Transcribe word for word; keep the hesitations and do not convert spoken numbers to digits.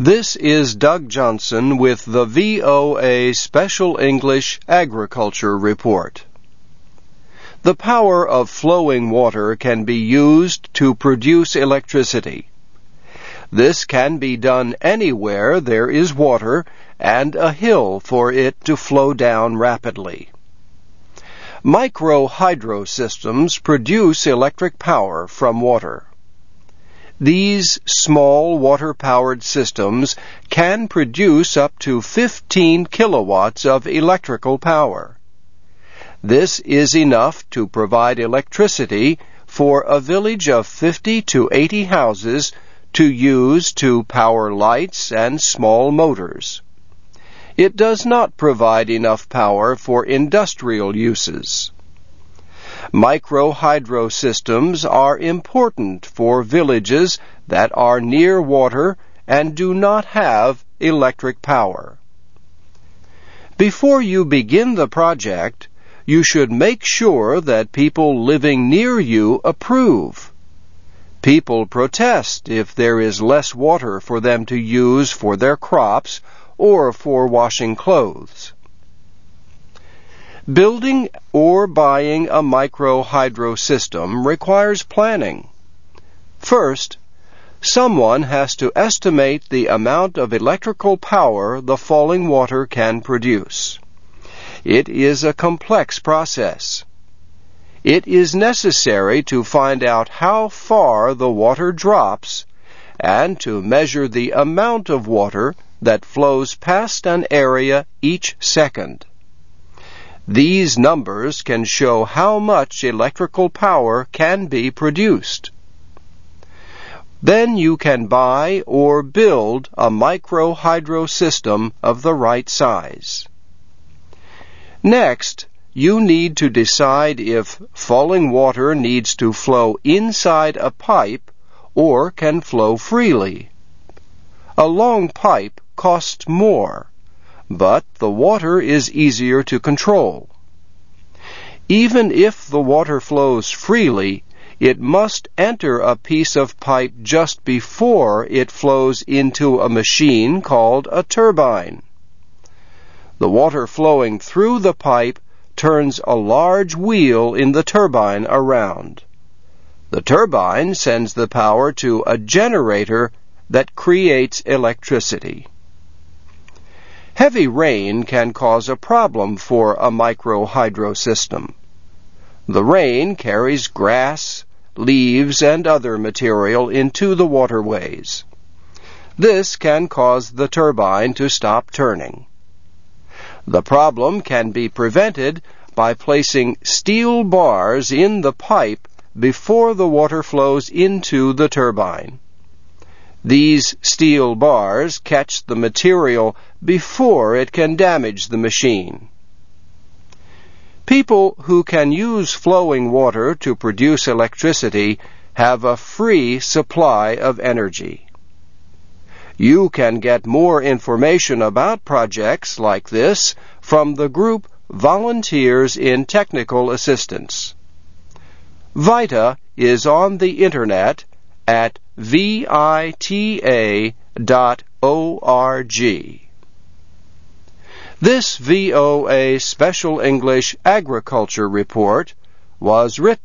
This is Doug Johnson with the V O A Special English Agriculture Report. The power of flowing water can be used to produce electricity. This can be done anywhere there is water and a hill for it to flow down rapidly. Micro-hydro systems produce electric power from water. These small water-powered systems can produce up to fifteen kilowatts of electrical power. This is enough to provide electricity for a village of fifty to eighty houses to use to power lights and small motors. It does not provide enough power for industrial uses. Micro-hydro systems are important for villages that are near water and do not have electric power. Before you begin the project, you should make sure that people living near you approve. People protest if there is less water for them to use for their crops or for washing clothes. Building or buying a micro-hydro system requires planning. First, someone has to estimate the amount of electrical power the falling water can produce. It is a complex process. It is necessary to find out how far the water drops and to measure the amount of water that flows past an area each second. These numbers can show how much electrical power can be produced. Then you can buy or build a micro-hydro system of the right size. Next, you need to decide if falling water needs to flow inside a pipe or can flow freely. A long pipe costs more, but the water is easier to control. Even if the water flows freely, it must enter a piece of pipe just before it flows into a machine called a turbine. The water flowing through the pipe turns a large wheel in the turbine around. The turbine sends the power to a generator that creates electricity. Heavy rain can cause a problem for a micro-hydro system. The rain carries grass, leaves, and other material into the waterways. This can cause the turbine to stop turning. The problem can be prevented by placing steel bars in the pipe before the water flows into the turbine. These steel bars catch the material before it can damage the machine. People who can use flowing water to produce electricity have a free supply of energy. You can get more information about projects like this from the group Volunteers in Technical Assistance. VITA is on the Internet at vita dot org. This V O A Special English Agriculture Report was written